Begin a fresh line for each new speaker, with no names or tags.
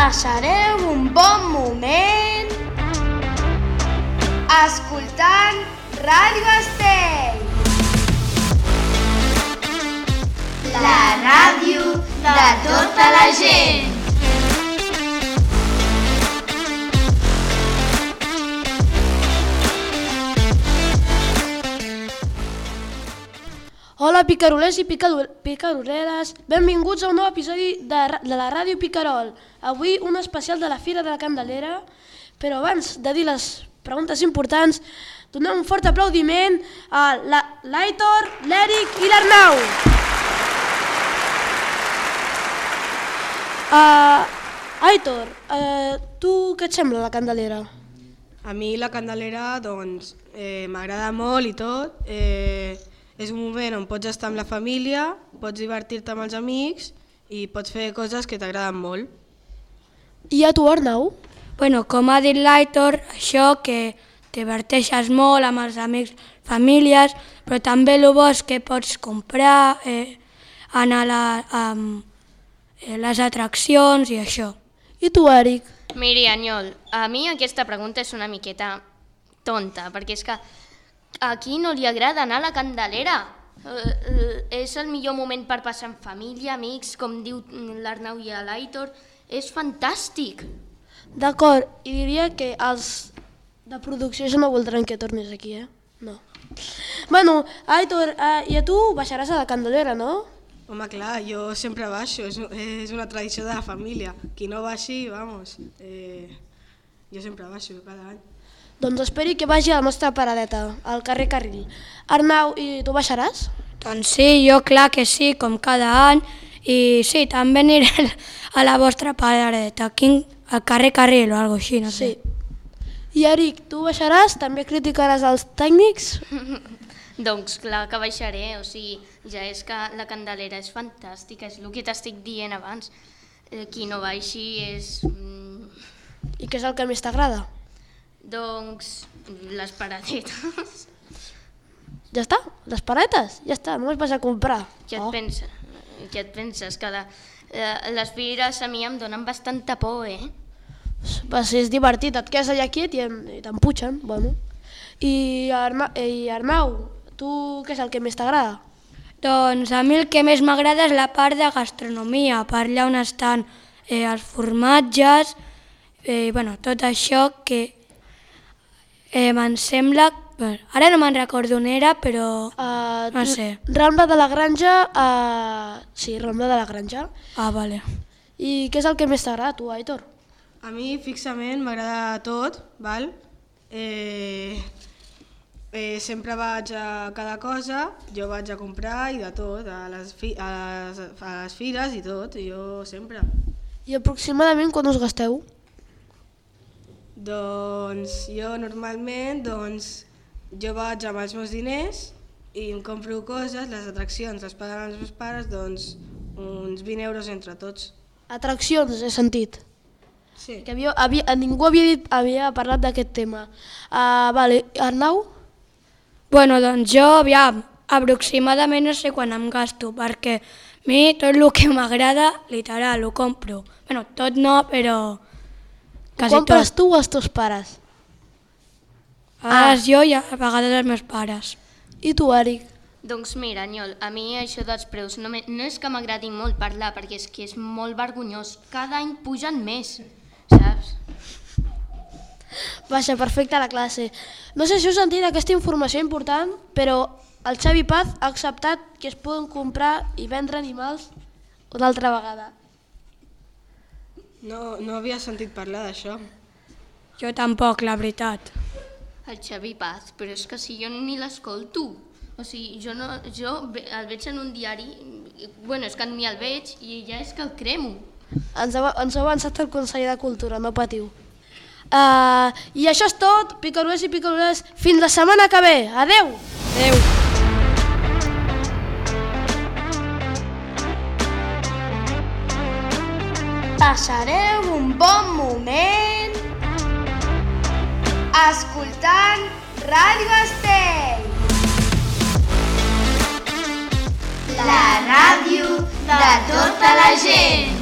Passareu un bon moment escoltant Ràdio Estell, la ràdio de tota la gent.
Hola picarolers i picaroleres, benvinguts a un nou episodi de la Ràdio Picarol. Avui un especial de la Fira de la Candelera, però abans de dir les preguntes importants, donem un fort aplaudiment a l'Aitor, l'Eric i l'Arnau. Aitor, tu què et sembla la Candelera?
A mi la Candelera doncs m'agrada molt i tot. És un moment on pots estar amb la família, pots divertir-te amb els amics i pots fer coses que t'agraden molt.
I a tu, Arnau?
Bueno, com ha dit l'Aitor, això que diverteixes molt amb els amics, famílies, però també el bo és que pots comprar, anar a les atraccions i això.
I tu, Eric?
Miri, Anyol, a mi aquesta pregunta és una miqueta tonta, perquè és que a qui no li agrada anar a la Candelera? És el millor moment per passar amb família, amics, com diu l'Arnau i l'Aitor. És fantàstic.
D'acord, i diria que els de producció ja no voldran que tornis aquí, No. Bueno, Aitor, i a tu baixaràs a la Candelera, no?
Home, clar, jo sempre baixo, és una tradició de la família. Qui no baixi, vamos, jo sempre baixo cada any.
Doncs esperi que vagi a la nostra paradeta, al carrer Carril. Arnau, i tu baixaràs?
Doncs sí, jo clar que sí, com cada any. I sí, també aniré a la vostra paradeta, aquí al carrer Carril o alguna cosa així, no sé.
Sí. I Eric, tu baixaràs? També criticaràs els tècnics?
Doncs clar que baixaré, o sigui, ja és que la Candelera és fantàstica, és el que t'estic dient abans. Qui no baixi és...
I què és el que més t'agrada?
Doncs les paradetes.
Ja està, les paradetes, ja està, només vas a comprar.
Què et penses? Que les fires a mi em donen bastanta por,
Va ser divertit, et quedes allà quiet i t'emputxen, bueno. I Arnau, tu què és el que més t'agrada?
Doncs a mi el que més m'agrada és la part de gastronomia, per allà on estan els formatges, tot això que em sembla... Ara no me'n recordo on era, però no sé.
Rambla de la Granja... Sí, Rambla de la Granja.
Ah, vale.
I què és el que més t'agrada, tu, Aitor?
A mi, fixament, m'agrada tot, val? Sempre vaig a cada cosa, jo vaig a comprar i de tot, a les fires i tot, jo sempre.
I aproximadament quan us gasteu?
Doncs jo normalment jo vaig amb els meus diners i em compro coses, les atraccions les paguen els meus pares, doncs uns 20 euros entre tots.
Atraccions, he sentit.
Sí.
Que ningú havia parlat d'aquest tema. Vale, Arnau?
Bueno, doncs jo, aviam, aproximadament no sé quan em gasto, perquè a mi tot el que m'agrada, literal, ho compro. Bueno, tot no, però...
Ho compres tu o els teus pares?
A vegades jo i a vegades els meus pares.
I tu, Eric?
Doncs mira, Anyol, a mi això dels preus no és que m'agradi molt parlar, perquè és que és molt vergonyós. Cada any pugen més, saps?
Vaja, perfecte la classe. No sé si heu sentit aquesta informació important, però el Xavi Paz ha acceptat que es poden comprar i vendre animals una altra vegada.
No havia sentit parlar d'això.
Jo tampoc, la veritat.
El Xavi Paz, però és que si jo ni l'escolto. O sigui, jo el veig en un diari, bueno, és que ni el veig i ja és que el cremo.
Ens ha avançat el Consell de Cultura, no patiu. I això és tot, picarolers i picaroleres, fins la setmana que ve. Adeu!
Adeu!
Passareu un bon moment escoltant Ràdio Estell, la ràdio de tota la gent.